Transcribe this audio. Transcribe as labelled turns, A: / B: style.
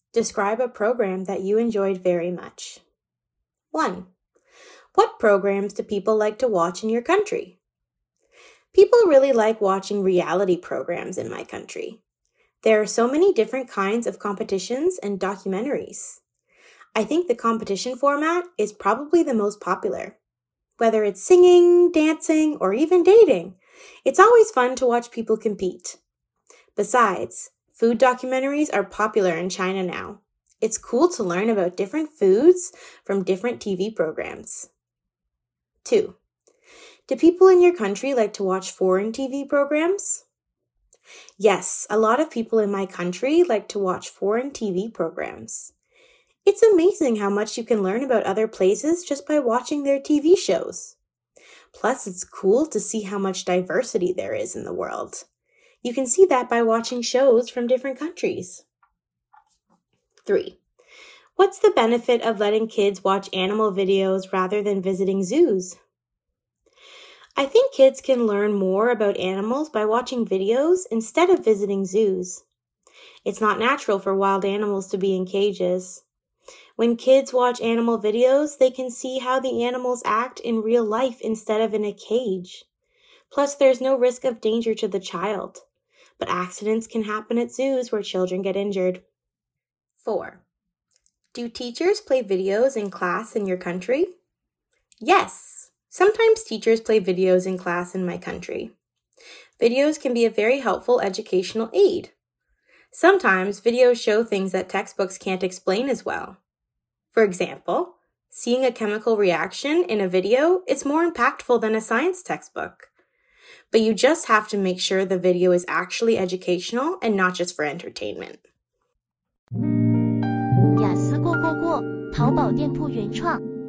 A: Describe a program that you enjoyed very much. 1. What programs do people like to watch in your country? People really like watching reality programs in my country. There are so many different kinds of competitions and documentaries. I think the competition format is probably the most popular. Whether it's singing, dancing, or even dating, it's always fun to watch people compete. Besides, food documentaries are popular in China now. It's cool to learn about different foods from different TV programs. 2. Do people in your country like to watch foreign TV programs? Yes, a lot of people in my country like to watch foreign TV programs. It's amazing how much you can learn about other places just by watching their TV shows. Plus, it's cool to see how much diversity there is in the world. You can see that by watching shows from different countries. 3. What's the benefit of letting kids watch animal videos rather than visiting zoos? I think kids can learn more about animals by watching videos instead of visiting zoos. It's not natural for wild animals to be in cages. When kids watch animal videos, they can see how the animals act in real life instead of in a cage. Plus, there's no risk of danger to the child. But accidents can happen at zoos where children get injured. 4. Do teachers play videos in class in your country? Yes. Sometimes teachers play videos in class in my country. Videos can be a very helpful educational aid. Sometimes videos show things that textbooks can't explain as well. For example, seeing a chemical reaction in a video is more impactful than a science textbook. But you just have to make sure the video is actually educational and not just for entertainment.
B: 雅思过，淘宝店铺原创。